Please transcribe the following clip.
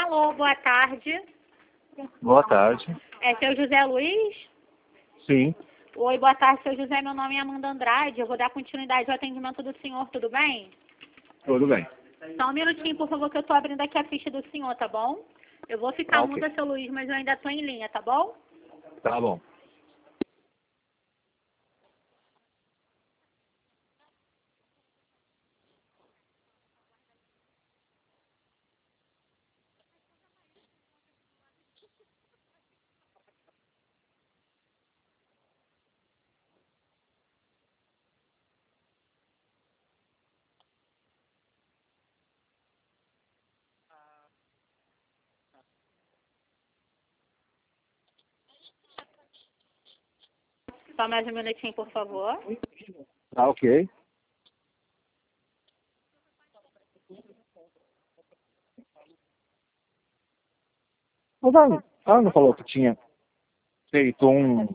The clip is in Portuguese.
Alô, boa tarde. Boa tarde. É seu José Luiz? Sim, Oi, boa tarde, seu José. Meu nome é Amanda Andrade. Eu vou dar continuidade ao atendimento do senhor, tudo bem? tudo bem. Só um minutinho, por favor, que eu tô abrindo aqui a ficha do senhor, tá bom? Eu vou ficar Ok. muda, seu Luiz, mas eu ainda tô em linha, tá bom? Tá bom. Só mais um minutinho, por favor. Tá ok. Mas ela não falou que tinha feito um...